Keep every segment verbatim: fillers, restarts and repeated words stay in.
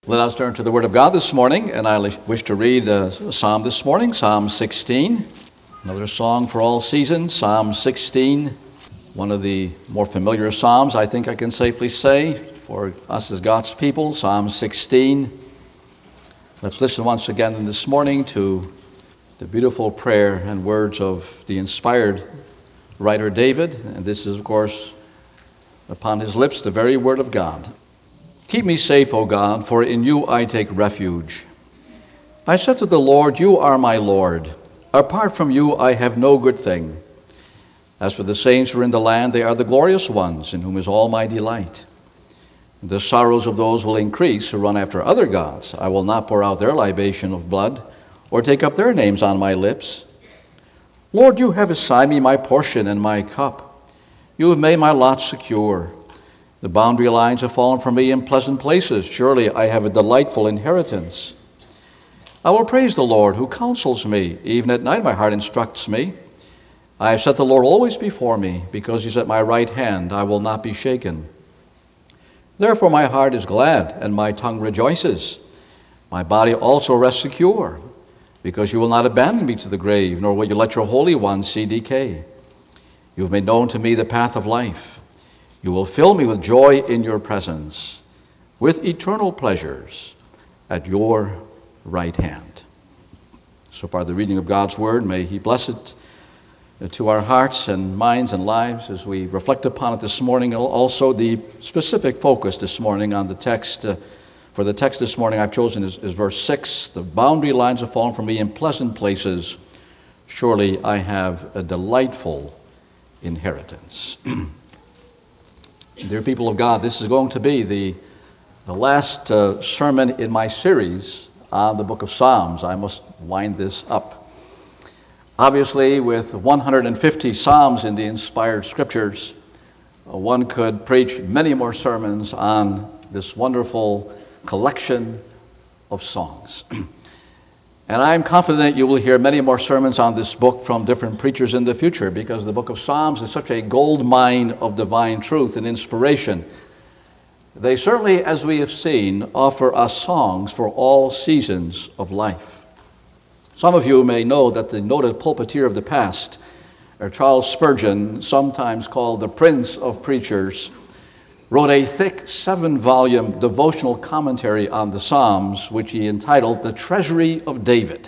Let us turn to the Word of God this morning, and I wish to read a psalm this morning, Psalm sixteen, another song for all seasons, Psalm sixteen, one of the more familiar psalms, I think I can safely say, for us as God's people, Psalm sixteen. Let's listen once again this morning to the beautiful prayer and words of the inspired writer David, and this is, of course, upon his lips, the very Word of God. Keep me safe, O God, for in you I take refuge. I said to the Lord, you are my Lord. Apart from you I have no good thing. As for the saints who are in the land, they are the glorious ones, in whom is all my delight. The sorrows of those will increase who run after other gods. I will not pour out their libation of blood, or take up their names on my lips. Lord, you have assigned me my portion and my cup. You have made my lot secure. The boundary lines have fallen for me in pleasant places. Surely I have a delightful inheritance. I will praise the Lord who counsels me. Even at night my heart instructs me. I have set the Lord always before me. Because he's at my right hand, I will not be shaken. Therefore my heart is glad, and my tongue rejoices. My body also rests secure, because you will not abandon me to the grave, nor will you let your Holy One see decay. You have made known to me the path of life. You will fill me with joy in your presence, with eternal pleasures at your right hand. So far, the reading of God's word, may he bless it to our hearts and minds and lives as we reflect upon it this morning. Also, the specific focus this morning on the text, uh, for the text this morning I've chosen is, is verse six. The boundary lines have fallen for me in pleasant places. Surely I have a delightful inheritance. Dear people of God, this is going to be the, the last uh, sermon in my series on the book of Psalms. I must wind this up. Obviously, with one hundred fifty Psalms in the inspired scriptures, uh, one could preach many more sermons on this wonderful collection of songs. And I'm confident you will hear many more sermons on this book from different preachers in the future, because the book of Psalms is such a gold mine of divine truth and inspiration. They certainly, as we have seen, offer us songs for all seasons of life. Some of you may know that the noted pulpiteer of the past, Charles Spurgeon, sometimes called the Prince of Preachers, wrote a thick seven-volume devotional commentary on the Psalms, which he entitled The Treasury of David.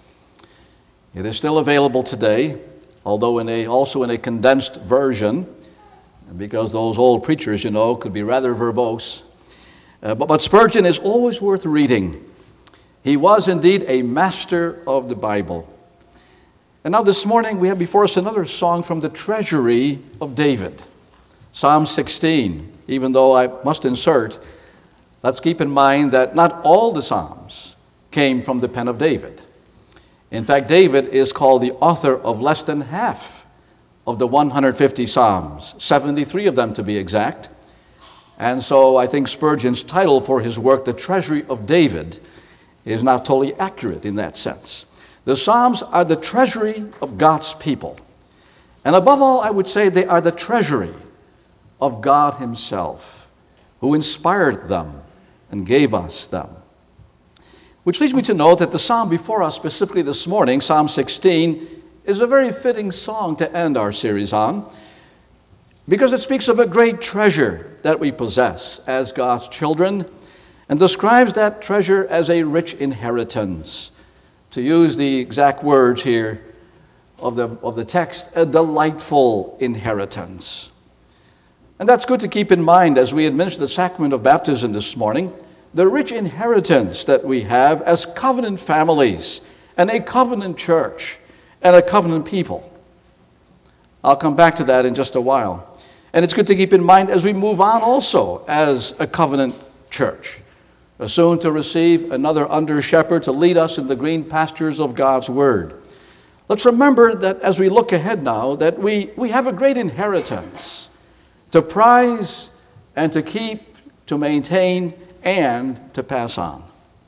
It is still available today, although in a, also in a condensed version, because those old preachers, you know, could be rather verbose. Uh, but, but Spurgeon is always worth reading. He was indeed a master of the Bible. And now this morning we have before us another song from the Treasury of David, Psalm sixteen. Even though I must insert, let's keep in mind that not all the Psalms came from the pen of David. In fact, David is called the author of less than half of the one hundred fifty Psalms, seventy-three of them to be exact. And so I think Spurgeon's title for his work, The Treasury of David, is not totally accurate in that sense. The Psalms are the treasury of God's people. And above all, I would say they are the treasury of God himself, who inspired them and gave us them. Which leads me to note that the psalm before us, specifically this morning, Psalm sixteen, is a very fitting song to end our series on, because it speaks of a great treasure that we possess as God's children, and describes that treasure as a rich inheritance. To use the exact words here of the, of the text, a delightful inheritance. And that's good to keep in mind as we administer the sacrament of baptism this morning, the rich inheritance that we have as covenant families and a covenant church and a covenant people. I'll come back to that in just a while. And it's good to keep in mind as we move on also as a covenant church, soon to receive another under-shepherd to lead us in the green pastures of God's word. Let's remember that as we look ahead now, that we, we have a great inheritance to prize and to keep, to maintain, and to pass on.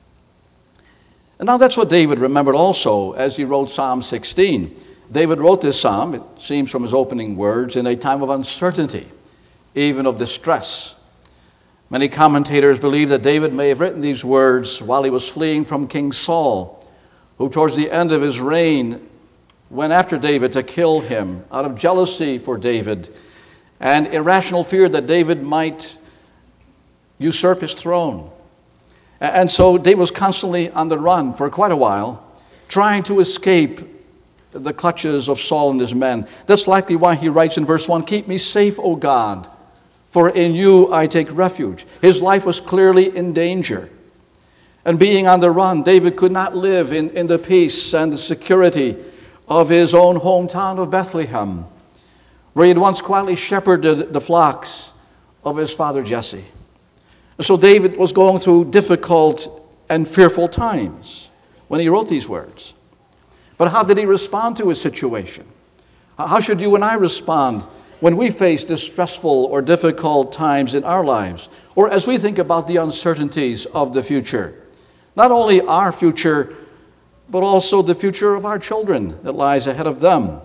And now that's what David remembered also as he wrote Psalm sixteen. David wrote this psalm, it seems from his opening words, in a time of uncertainty, even of distress. Many commentators believe that David may have written these words while he was fleeing from King Saul, who towards the end of his reign went after David to kill him out of jealousy for David and irrational fear that David might usurp his throne. And so David was constantly on the run for quite a while, trying to escape the clutches of Saul and his men. That's likely why he writes in verse one, "Keep me safe, O God, for in you I take refuge." His life was clearly in danger. And being on the run, David could not live in, in the peace and the security of his own hometown of Bethlehem, where he had once quietly shepherded the flocks of his father Jesse. So David was going through difficult and fearful times when he wrote these words. But how did he respond to his situation? How should you and I respond when we face distressful or difficult times in our lives, or as we think about the uncertainties of the future? Not only our future, but also the future of our children that lies ahead of them.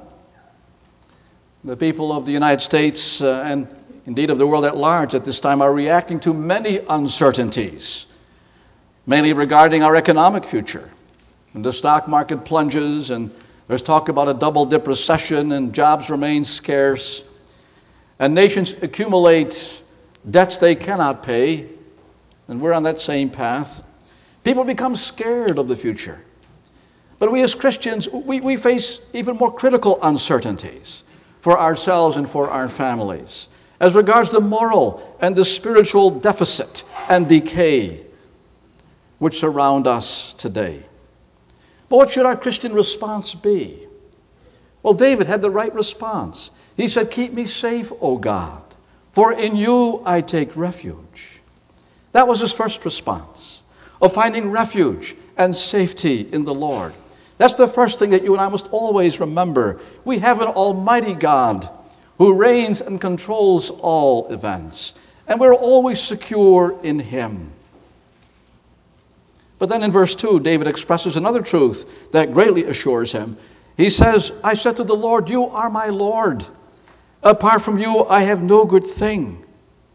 The people of the United States uh, and indeed of the world at large at this time are reacting to many uncertainties, mainly regarding our economic future. And the stock market plunges, and there's talk about a double-dip recession, and jobs remain scarce, and nations accumulate debts they cannot pay, and we're on that same path. People become scared of the future. But we as Christians, we, we face even more critical uncertainties for ourselves and for our families as regards the moral and the spiritual deficit and decay which surround us today. But what should our Christian response be? Well, David had the right response. He said, "Keep me safe, O God, for in you I take refuge." That was his first response, of finding refuge and safety in the Lord. That's the first thing that you and I must always remember. We have an almighty God who reigns and controls all events, and we're always secure in him. But then in verse two, David expresses another truth that greatly assures him. He says, "I said to the Lord, you are my Lord. Apart from you, I have no good thing."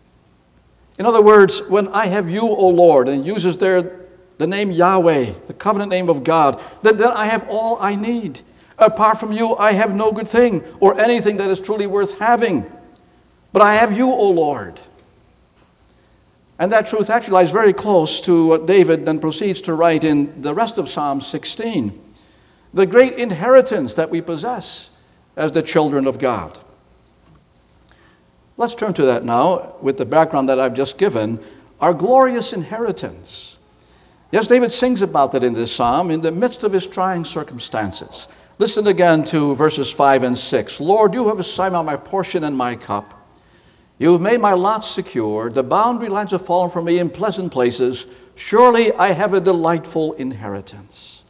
In other words, when I have you, O Lord, and he uses there the name Yahweh, the covenant name of God, then, then I have all I need. Apart from you, I have no good thing or anything that is truly worth having. But I have you, O Lord. And that truth actually lies very close to what David then proceeds to write in the rest of Psalm sixteen, the great inheritance that we possess as the children of God. Let's turn to that now with the background that I've just given, our glorious inheritance. Yes, David sings about that in this psalm in the midst of his trying circumstances. Listen again to verses five and six. "Lord, you have assigned my portion and my cup. You have made my lot secure. The boundary lines have fallen for me in pleasant places. Surely I have a delightful inheritance."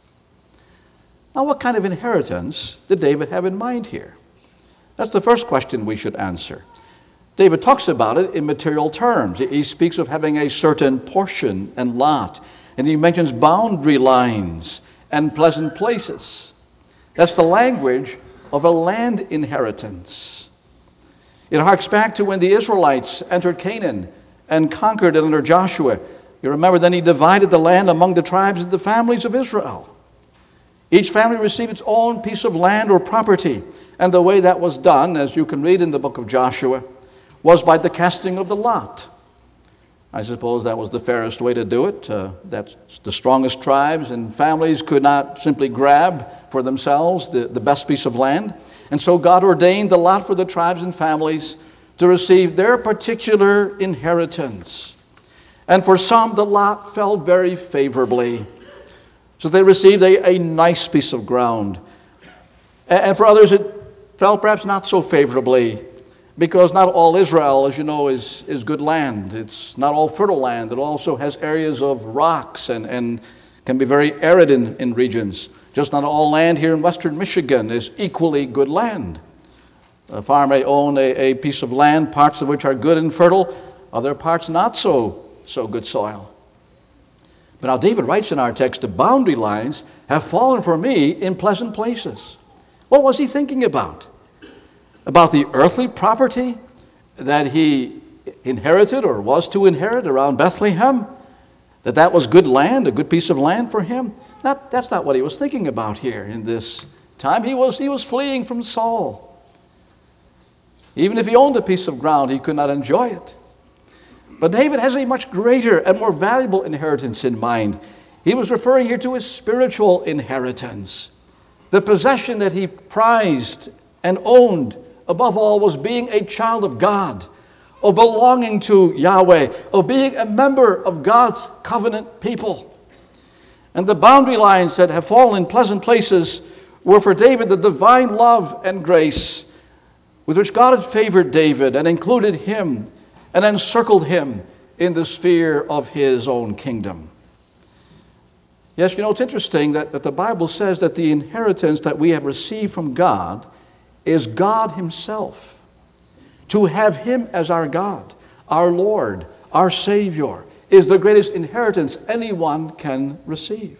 Now, what kind of inheritance did David have in mind here? That's the first question we should answer. David talks about it in material terms. He speaks of having a certain portion and lot, and he mentions boundary lines and pleasant places. That's the language of a land inheritance. It harks back to when the Israelites entered Canaan and conquered it under Joshua. You remember then he divided the land among the tribes and the families of Israel. Each family received its own piece of land or property. And the way that was done, as you can read in the book of Joshua, was by the casting of the lot. I suppose that was the fairest way to do it. Uh, that's the strongest tribes and families could not simply grab for themselves the, the best piece of land. And so God ordained the lot for the tribes and families to receive their particular inheritance. And for some, the lot fell very favorably. So they received a, a nice piece of ground. And, and for others, it fell perhaps not so favorably, because not all Israel, as you know, is, is good land. It's not all fertile land. It also has areas of rocks and, and can be very arid in, in regions. Just not all land here in western Michigan is equally good land. A farmer may own a, a piece of land, parts of which are good and fertile, other parts not so, so good soil. But now David writes in our text, "The boundary lines have fallen for me in pleasant places." What was he thinking about? About the earthly property that he inherited or was to inherit around Bethlehem, that that was good land, a good piece of land for him. Not, that's not what he was thinking about here in this time. He was, he was fleeing from Saul. Even if he owned a piece of ground, he could not enjoy it. But David has a much greater and more valuable inheritance in mind. He was referring here to his spiritual inheritance. The possession that he prized and owned above all was being a child of God, of belonging to Yahweh, of being a member of God's covenant people. And the boundary lines that have fallen in pleasant places were for David the divine love and grace with which God had favored David and included him and encircled him in the sphere of his own kingdom. Yes, you know, it's interesting that, that the Bible says that the inheritance that we have received from God is God himself. To have him as our God, our Lord, our Savior, is the greatest inheritance anyone can receive.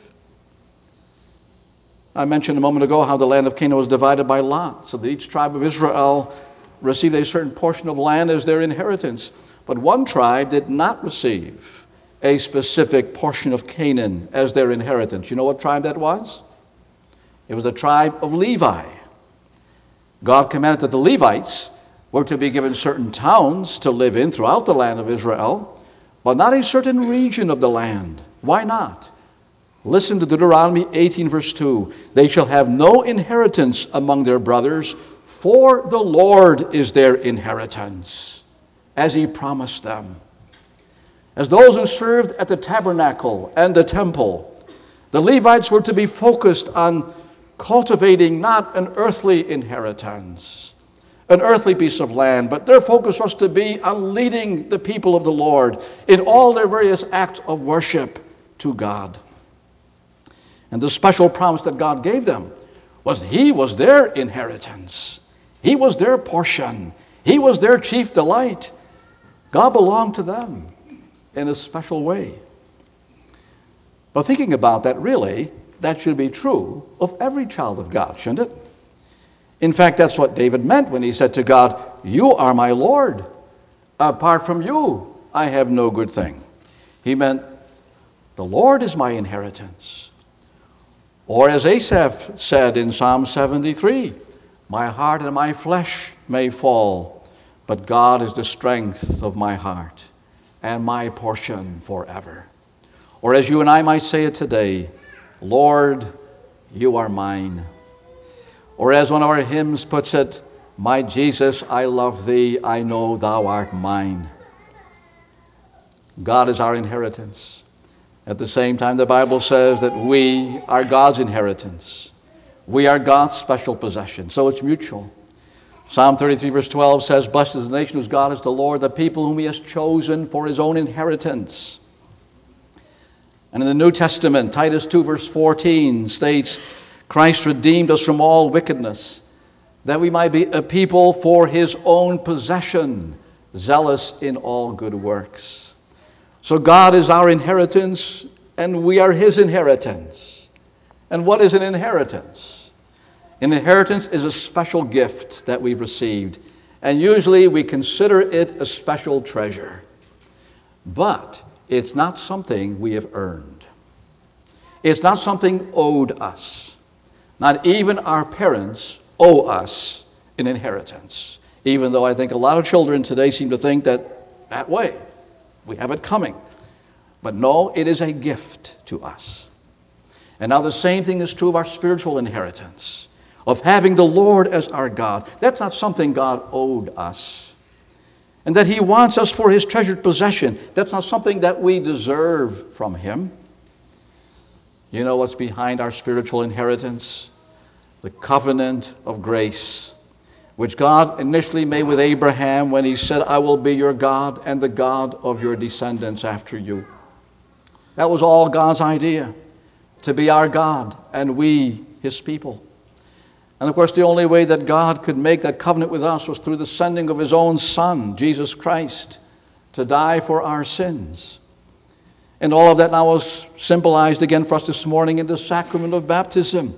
I mentioned a moment ago how the land of Canaan was divided by lot, so that each tribe of Israel received a certain portion of land as their inheritance. But one tribe did not receive a specific portion of Canaan as their inheritance. You know what tribe that was? It was the tribe of Levi. God commanded that the Levites were to be given certain towns to live in throughout the land of Israel, but not a certain region of the land. Why not? Listen to Deuteronomy eighteen, verse two. They shall have no inheritance among their brothers, for the Lord is their inheritance, as he promised them. As those who served at the tabernacle and the temple, the Levites were to be focused on cultivating not an earthly inheritance, an earthly piece of land, but their focus was to be on leading the people of the Lord in all their various acts of worship to God. And the special promise that God gave them was he was their inheritance. He was their portion. He was their chief delight. God belonged to them in a special way. But thinking about that, really, that should be true of every child of God, shouldn't it? In fact, that's what David meant when he said to God, "You are my Lord. Apart from you, I have no good thing." He meant, the Lord is my inheritance. Or as Asaph said in Psalm seventy-three, "My heart and my flesh may fall, but God is the strength of my heart and my portion forever." Or as you and I might say it today, "Lord, you are mine." Or as one of our hymns puts it, "My Jesus, I love thee, I know thou art mine." God is our inheritance. At the same time, the Bible says that we are God's inheritance. We are God's special possession, so it's mutual. Psalm thirty-three, verse twelve says, "Blessed is the nation whose God is the Lord, the people whom he has chosen for his own inheritance." And in the New Testament, Titus two, verse fourteen states, "Christ redeemed us from all wickedness, that we might be a people for his own possession, zealous in all good works." So God is our inheritance, and we are his inheritance. And what is an inheritance? An inheritance is a special gift that we've received, and usually we consider it a special treasure. But it's not something we have earned. It's not something owed us. Not even our parents owe us an inheritance, even though I think a lot of children today seem to think that that way. We have it coming. But no, it is a gift to us. And now the same thing is true of our spiritual inheritance, of having the Lord as our God. That's not something God owed us. And that he wants us for his treasured possession. That's not something that we deserve from him. You know what's behind our spiritual inheritance? The covenant of grace, which God initially made with Abraham when he said, "I will be your God and the God of your descendants after you." That was all God's idea, to be our God and we his people. And of course, the only way that God could make that covenant with us was through the sending of his own Son, Jesus Christ, to die for our sins. And all of that now is symbolized again for us this morning in the sacrament of baptism.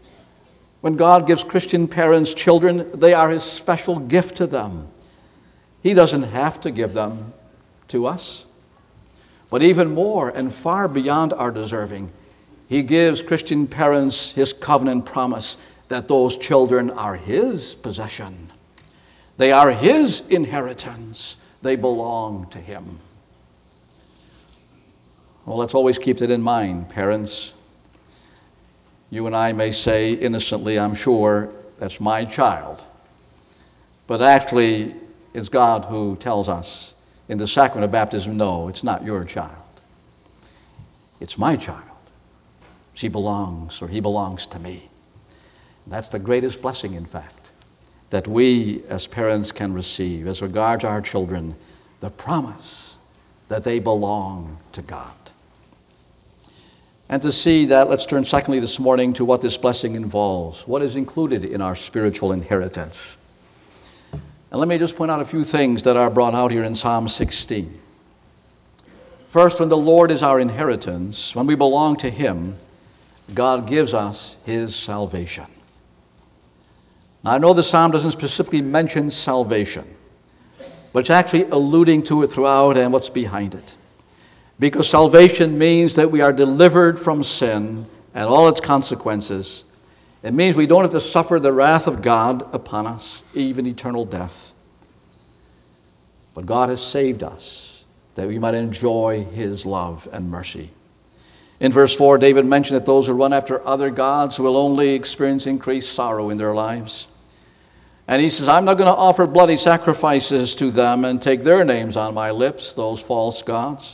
When God gives Christian parents children, they are his special gift to them. He doesn't have to give them to us. But even more and far beyond our deserving, he gives Christian parents his covenant promise that those children are his possession. They are his inheritance. They belong to him. Well, let's always keep that in mind, parents. You and I may say innocently, I'm sure, that's my child. But actually, it's God who tells us in the sacrament of baptism, no, it's not your child. It's my child. She belongs, or he belongs to me. And that's the greatest blessing, in fact, that we as parents can receive as regards our children, the promise that they belong to God. And to see that, let's turn secondly this morning to what this blessing involves. What is included in our spiritual inheritance? And let me just point out a few things that are brought out here in Psalm sixteen. First, when the Lord is our inheritance, when we belong to him, God gives us his salvation. Now, I know the psalm doesn't specifically mention salvation, but it's actually alluding to it throughout and what's behind it. Because salvation means that we are delivered from sin and all its consequences. It means we don't have to suffer the wrath of God upon us, even eternal death. But God has saved us that we might enjoy his love and mercy. In verse four, David mentioned that those who run after other gods will only experience increased sorrow in their lives. And he says, I'm not going to offer bloody sacrifices to them and take their names on my lips, those false gods.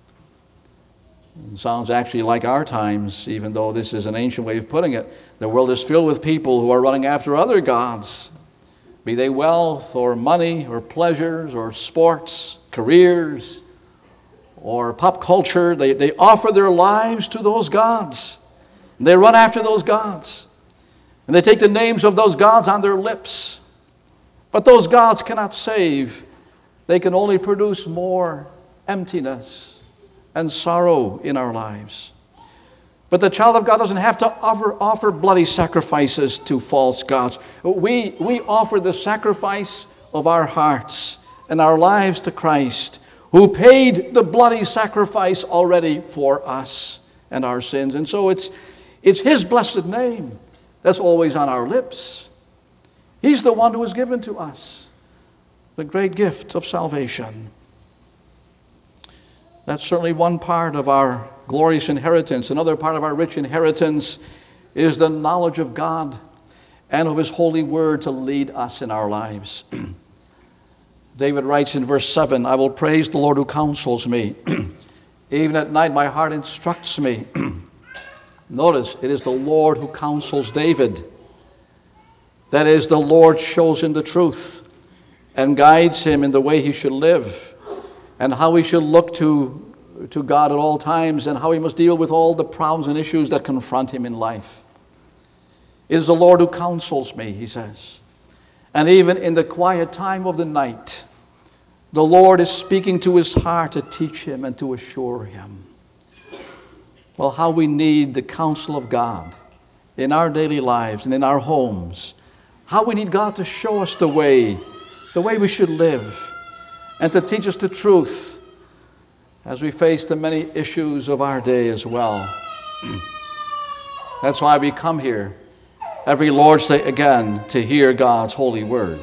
It sounds actually like our times, even though this is an ancient way of putting it. The world is filled with people who are running after other gods, be they wealth or money or pleasures or sports, careers, or pop culture. They, they offer their lives to those gods. And they run after those gods. And they take the names of those gods on their lips. But those gods cannot save. They can only produce more emptiness and sorrow in our lives. But the child of God doesn't have to offer, offer bloody sacrifices to false gods. We, we offer the sacrifice of our hearts and our lives to Christ, who paid the bloody sacrifice already for us and our sins. And so it's, it's his blessed name that's always on our lips. He's the one who has given to us the great gift of salvation. That's certainly one part of our glorious inheritance. Another part of our rich inheritance is the knowledge of God and of his holy word to lead us in our lives. David writes in verse seven, I will praise the Lord who counsels me. Even at night my heart instructs me. Notice, it is the Lord who counsels David. That is, the Lord shows him the truth and guides him in the way he should live and how he should look to, to God at all times and how he must deal with all the problems and issues that confront him in life. It is the Lord who counsels me, he says. And even in the quiet time of the night, the Lord is speaking to his heart to teach him and to assure him. Well, how we need the counsel of God in our daily lives and in our homes. How we need God to show us the way, the way we should live, and to teach us the truth as we face the many issues of our day as well. That's why we come here every Lord's Day again to hear God's holy word.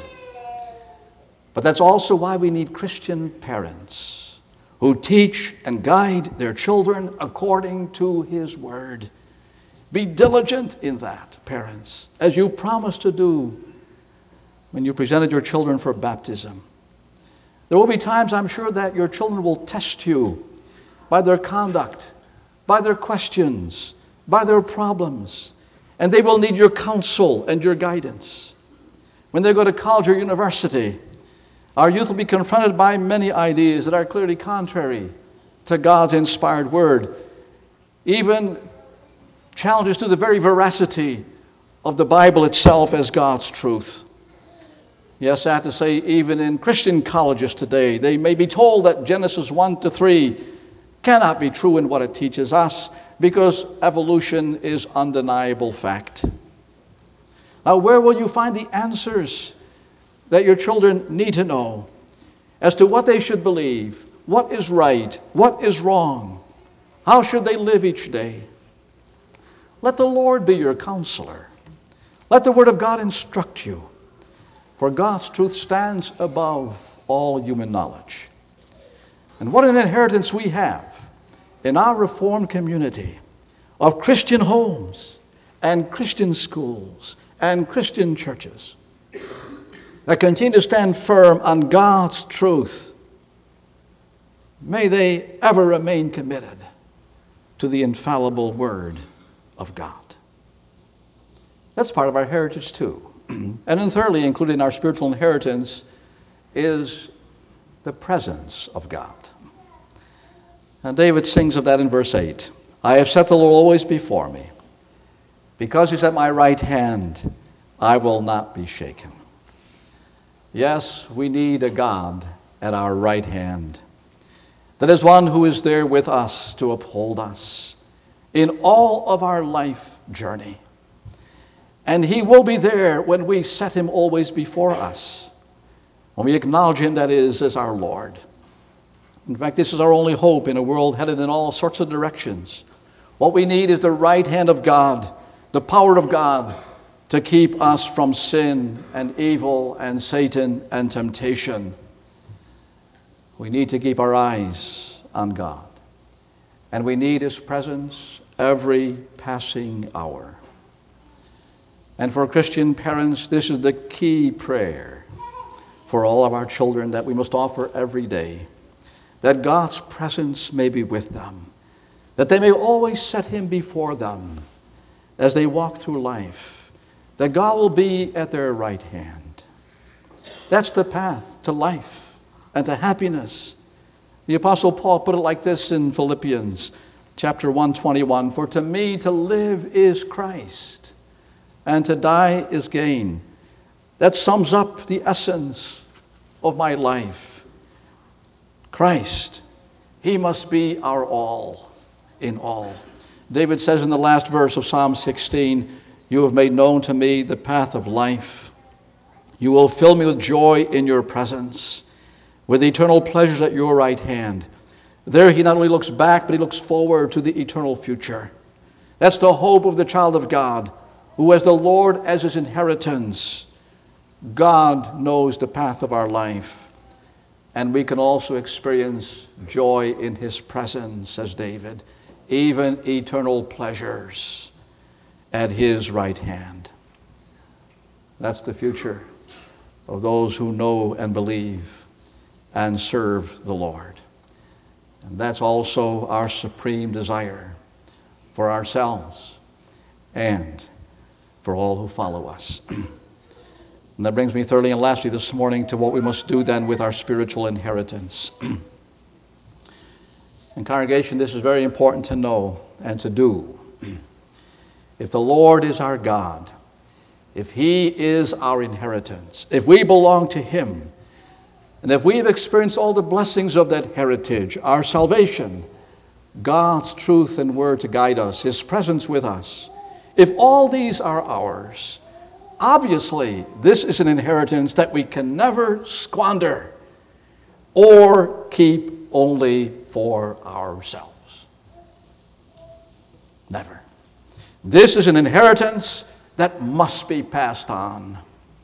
But that's also why we need Christian parents who teach and guide their children according to his word. Be diligent in that, parents, as you promised to do when you presented your children for baptism. There will be times, I'm sure, that your children will test you by their conduct, by their questions, by their problems, and they will need your counsel and your guidance. When they go to college or university, our youth will be confronted by many ideas that are clearly contrary to God's inspired word, even challenges to the very veracity of the Bible itself as God's truth. Yes, I have to say, even in Christian colleges today, they may be told that Genesis one to three cannot be true in what it teaches us because evolution is undeniable fact. Now, where will you find the answers that your children need to know as to what they should believe, what is right, what is wrong, how should they live each day. Let the Lord be your counselor. Let the Word of God instruct you, for God's truth stands above all human knowledge. And what an inheritance we have in our Reformed community of Christian homes and Christian schools and Christian churches that continue to stand firm on God's truth. May they ever remain committed to the infallible Word of God. That's part of our heritage too. And then thirdly, included in our spiritual inheritance, is the presence of God. And David sings of that in verse eight. I have set the Lord always before me. Because he's at my right hand, I will not be shaken. Yes, we need a God at our right hand. That is one who is there with us to uphold us in all of our life journey. And he will be there when we set him always before us, when we acknowledge him, that is, as our Lord. In fact, this is our only hope in a world headed in all sorts of directions. What we need is the right hand of God, the power of God, to keep us from sin and evil and Satan and temptation. We need to keep our eyes on God. And we need his presence every passing hour. And for Christian parents, this is the key prayer for all of our children that we must offer every day, that God's presence may be with them, that they may always set him before them as they walk through life, that God will be at their right hand. That's the path to life and to happiness. The Apostle Paul put it like this in Philippians chapter one twenty-one, for to me to live is Christ, and to die is gain. That sums up the essence of my life. Christ, he must be our all in all. David says in the last verse of Psalm sixteen, you have made known to me the path of life. You will fill me with joy in your presence, with eternal pleasures at your right hand. There he not only looks back, but he looks forward to the eternal future. That's the hope of the child of God, who has the Lord as his inheritance. God knows the path of our life, and we can also experience joy in his presence, says David, even eternal pleasures at his right hand. That's the future of those who know and believe and serve the Lord. And that's also our supreme desire for ourselves and for all who follow us. And that brings me thirdly and lastly this morning to what we must do then with our spiritual inheritance. And congregation, this is very important to know and to do. If the Lord is our God, if he is our inheritance, if we belong to him, and if we have experienced all the blessings of that heritage, our salvation, God's truth and word to guide us, his presence with us, if all these are ours, obviously this is an inheritance that we can never squander or keep only for ourselves. Never. This is an inheritance that must be passed on.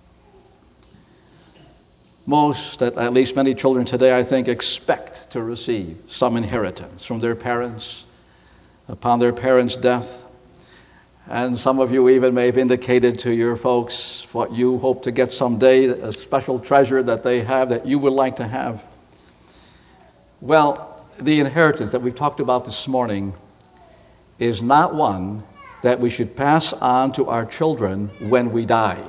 Most, at least many children today, I think, expect to receive some inheritance from their parents upon their parents' death. And some of you even may have indicated to your folks what you hope to get someday, a special treasure that they have that you would like to have. Well, the inheritance that we've talked about this morning is not one that we should pass on to our children when we die.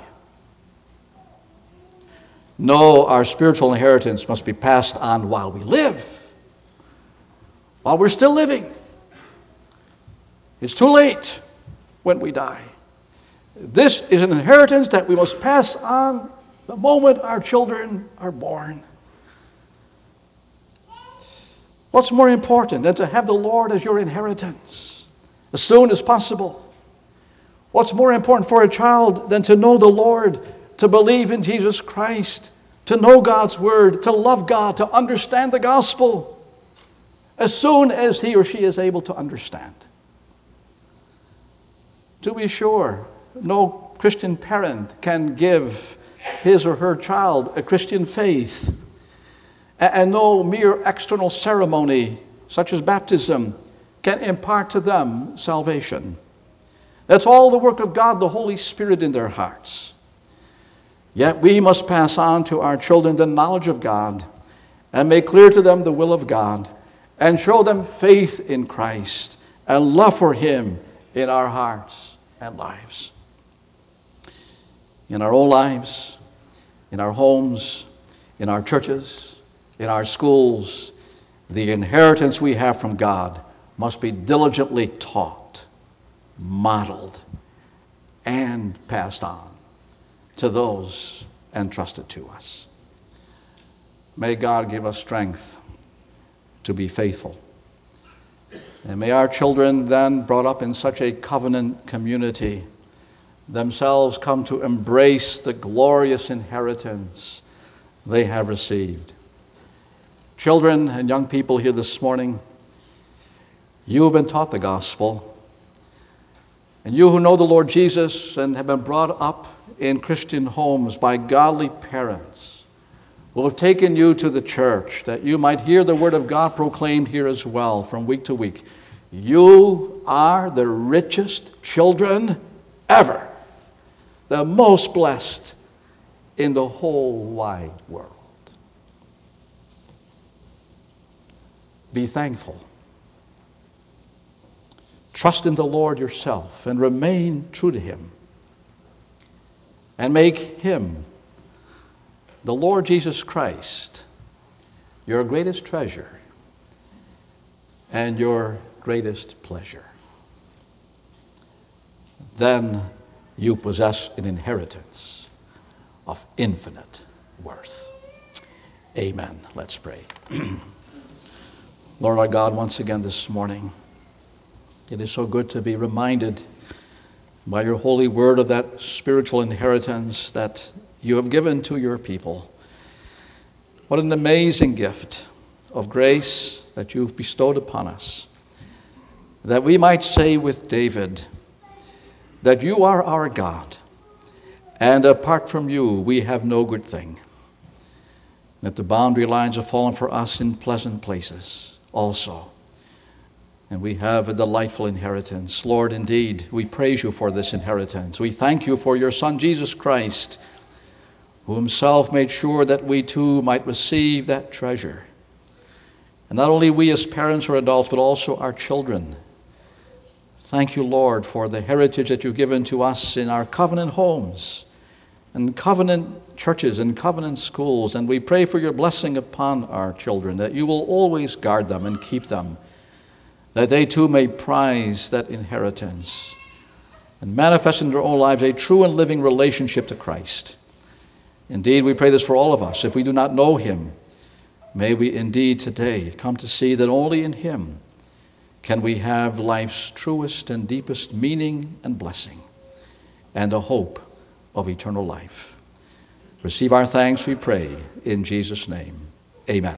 No, our spiritual inheritance must be passed on while we live, while we're still living. It's too late when we die. This is an inheritance that we must pass on the moment our children are born. What's more important than to have the Lord as your inheritance as soon as possible? What's more important for a child than to know the Lord, to believe in Jesus Christ, to to know God's word, to love God, to understand the gospel as soon as he or she is able to understand. To be sure, no Christian parent can give his or her child a Christian faith, and no mere external ceremony such as baptism can impart to them salvation. That's all the work of God, the Holy Spirit, in their hearts. Yet we must pass on to our children the knowledge of God and make clear to them the will of God and show them faith in Christ and love for him in our hearts and lives. In our own lives, in our homes, in our churches, in our schools, the inheritance we have from God must be diligently taught, modeled, and passed on to those entrusted to us. May God give us strength to be faithful. And may our children, then brought up in such a covenant community, themselves come to embrace the glorious inheritance they have received. Children and young people here this morning, you have been taught the gospel. And you who know the Lord Jesus and have been brought up in Christian homes by godly parents will have taken you to the church that you might hear the word of God proclaimed here as well from week to week. You are the richest children ever, the most blessed in the whole wide world. Be thankful. Trust in the Lord yourself and remain true to him. And make him, the Lord Jesus Christ, your greatest treasure and your greatest pleasure. Then you possess an inheritance of infinite worth. Amen. Let's pray. Lord our God, once again this morning, it is so good to be reminded by your holy word of that spiritual inheritance that you have given to your people. What an amazing gift of grace that you've bestowed upon us, that we might say with David that you are our God, and apart from you we have no good thing. That the boundary lines have fallen for us in pleasant places also. And we have a delightful inheritance. Lord, indeed, we praise you for this inheritance. We thank you for your Son, Jesus Christ, who himself made sure that we too might receive that treasure. And not only we as parents or adults, but also our children. Thank you, Lord, for the heritage that you've given to us in our covenant homes and covenant churches and covenant schools. And we pray for your blessing upon our children, that you will always guard them and keep them, that they too may prize that inheritance and manifest in their own lives a true and living relationship to Christ. Indeed, we pray this for all of us. If we do not know him, may we indeed today come to see that only in him can we have life's truest and deepest meaning and blessing and a hope of eternal life. Receive our thanks, we pray, in Jesus' name. Amen.